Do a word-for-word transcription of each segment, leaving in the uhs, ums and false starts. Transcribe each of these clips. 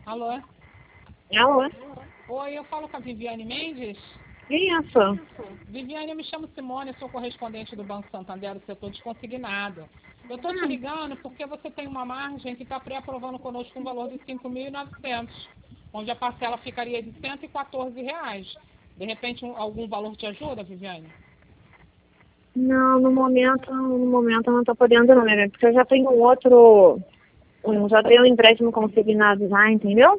Alô? Alô? Oi, eu falo com a Viviane Mendes. Isso. Viviane, eu me chamo Simone, sou correspondente do Banco Santander do setor de consignado. Eu estou te ligando porque você tem uma margem que está pré-aprovando conosco um valor de cinco mil e novecentos, onde a parcela ficaria de cento e quatorze reais. De repente, um, algum valor te ajuda, Viviane? Não, no momento, no momento eu não estou podendo não, né? Porque eu já tenho um outro, eu já tenho um empréstimo consignado já, entendeu?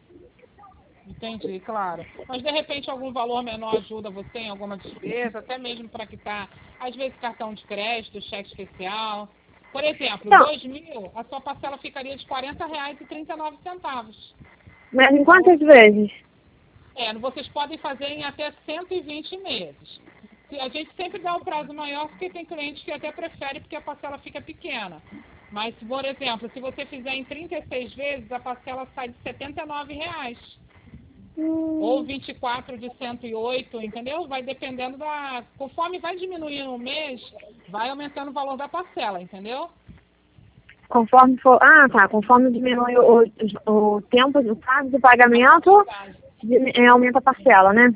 Entendi, claro. Mas de repente algum valor menor ajuda você em alguma despesa, até mesmo para quitar, às vezes, cartão de crédito, cheque especial. Por exemplo, Então, dois mil, a sua parcela ficaria de quarenta reais e trinta e nove centavos. mas em Então, quantas vezes? é, vocês podem fazer em até cento e vinte meses. Se- A gente sempre dá o prazo maior porque tem clientes que até prefere porque a parcela fica pequena. Mas, por exemplo, se você fizer em trinta e seis vezes, a parcela sai de setenta e nove reais. Ou Hum, vinte e quatro de cento e oito, entendeu? Vai dependendo da... Conforme vai diminuindo o mês, vai aumentando o valor da parcela, entendeu? conforme for, ah, tá, conforme diminui o, o, o tempo, o prazo de A pagamento, quantidade. di- é, aumenta a parcela, né?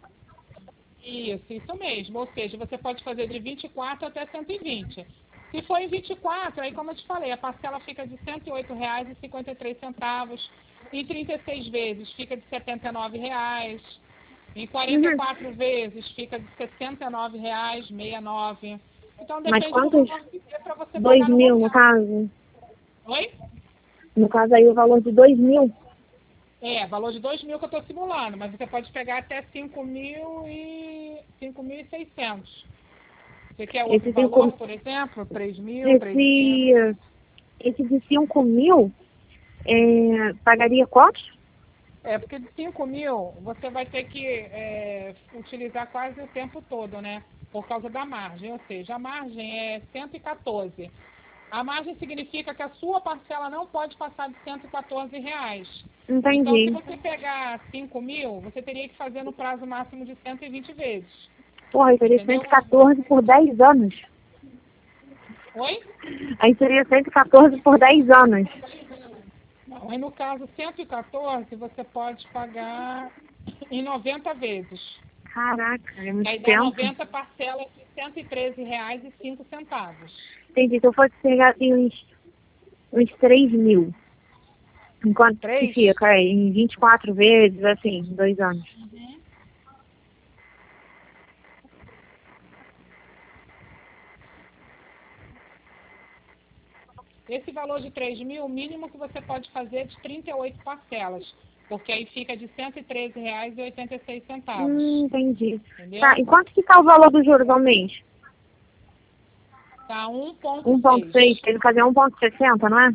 Isso, isso mesmo. Ou seja, você pode fazer de vinte e quatro até cento e vinte. Se for em vinte e quatro, aí como eu te falei, a parcela fica de cento e oito reais e cinquenta e três centavos. Em trinta e seis vezes fica de setenta e nove reais. Em quarenta e Uhum. quatro vezes fica de sessenta e nove reais e sessenta e nove. Então Mas depende do quantos? valor que der para você Dois pagar no mil, no momento. caso? Oi? No caso aí o valor de dois mil. É, valor de dois mil que eu estou simulando, mas você pode pegar até cinco mil e cinco mil e seiscentos. Você quer outro Esse valor, cinco, por exemplo? três mil, três mil e quinhentos? esse, esse de cinco mil, é, pagaria quanto? É, porque de cinco mil você vai ter que é, utilizar quase o tempo todo, né? Por causa da margem, ou seja, a margem é cento e quatorze. A margem significa que a sua parcela não pode passar de cento e quatorze reais. Então, se Entendi. você pegar cinco mil, você teria que fazer no prazo máximo de cento e vinte vezes. Porra, aí seria Entendeu? cento e quatorze por dez anos. Oi? Aí seria cento e quatorze por dez anos. Não, aí no caso cento e quatorze, você pode pagar em noventa vezes. Caraca, é E muito aí dá tempo. noventa parcelas de cento e treze reais e cinco centavos. Entendi. Se eu fosse pegar assim uns, uns três mil, enquanto que Três? fica? É, em vinte e quatro vezes, assim, dois anos. Uhum. Esse valor de três mil, o mínimo que você pode fazer é de trinta e oito parcelas. Porque aí fica de cento e treze reais e oitenta e seis centavos. Hum, entendi. Tá, Entendeu? e quanto que tá o valor dos juros ao mês? Tá um ponto um ponto seis. seis, que ele fazia um ponto sessenta, não é?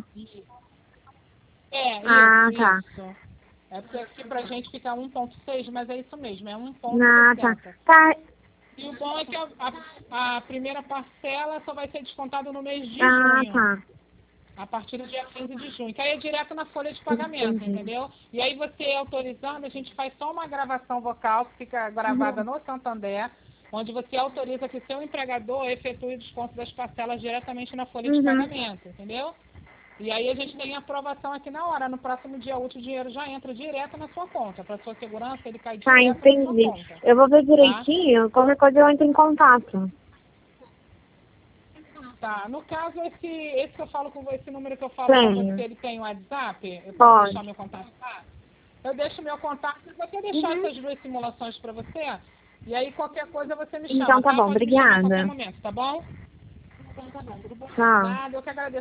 É, Ah, isso, tá. isso. É porque aqui pra gente fica um ponto seis, mas é isso mesmo, é Ah, tá. um ponto sessenta. Tá. E o bom é que a, a, a primeira parcela só vai ser descontada no mês de Ah, junho, tá. a partir do dia quinze de junho, que aí é direto na folha de pagamento, Entendi. entendeu? E aí você autorizando, a gente faz só uma gravação vocal que fica gravada Uhum. no Santander, onde você autoriza que seu empregador efetue o desconto das parcelas diretamente na folha de Uhum. pagamento, entendeu? E aí a gente tem a aprovação aqui na hora. No próximo dia útil, o dinheiro já entra direto na sua conta. Para sua segurança, ele cai Tá, direto na sua entendi. conta, Eu vou ver tá? direitinho, qualquer coisa eu entro em contato. Tá. No caso, esse, esse que eu falo com você, esse número que eu falo com você, Tenho. ele tem WhatsApp? Eu posso deixar Pode. meu contato lá? Eu deixo meu contato. Eu vou até deixar Uhum. essas duas simulações para você. E aí, qualquer coisa, você me Então chama, tá tá? bom, Pode me chamar a qualquer obrigada. momento, tá bom? Então tá bom. Tudo bom. Tchau. Nada, eu que agradeço.